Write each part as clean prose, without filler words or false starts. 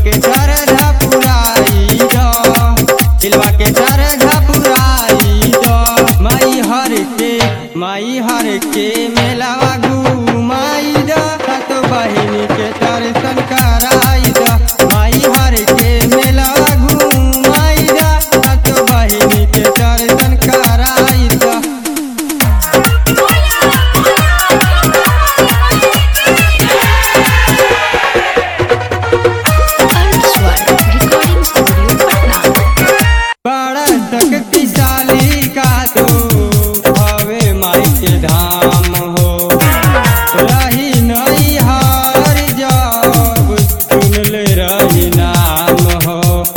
के श्रद्धा पुराई दो, दिलवा के श्रद्धा पुराई दो। माई हर के मेलावा घुमाई दो, तो बहिनी के दर्शन कराई दो। माई हर के मेलावा घुमाई दो, तो बहिनी के दर्शन कराई दो। बड़ा शक्तिशाली का दो हवे माई के धाम हो, रही नहीं हार जब सुनले रही नाम हो,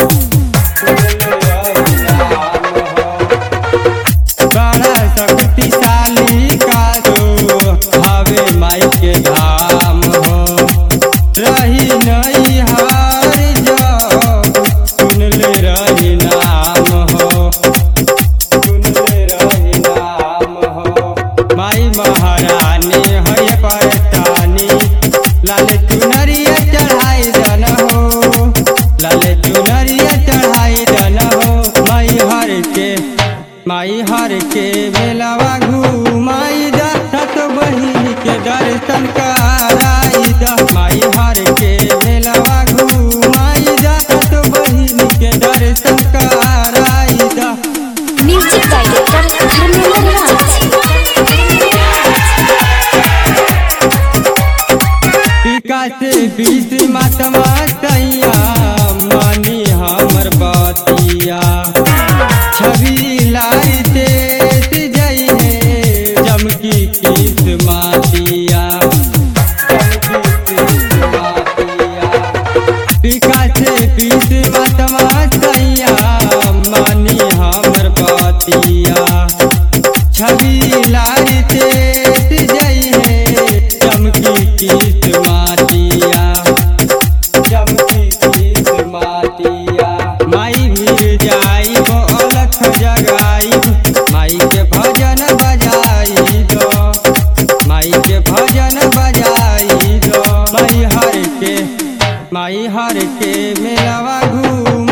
बड़ा शक्तिशाली का दो हवे माई के धाम हो, रही नहीं हार जब सुनले रही नाम हो, सुनले रही नाम हो। माई महारानी हय परतानी, लाले चुनरिया चढ़ाई दन हो, लाले चुनरिया चढ़ाई दन हो। माई हर के मेलावा घुमाई दा, तो बहिनी के दर्शन कराई दा। माई हर के मेलावा घुमाई दा, तो बहिनी के दर्शन कराई दा। Music director Dharmendra Raj. विकास बीस महात्मा सैया मानी हमर बतिया, छवि लाई देश जई है चमकी किस मातिया, विकास बीस महात्मा सैया मानी हमर बतिया, छवि लाई देश जई है चमकी किस मातिया, चमकी किस मातिया। माई मिल जाई अलख जगाई, माई के भजन बजाई दो, माई के भजन बजाई दो। माई हर के मेलावा घूम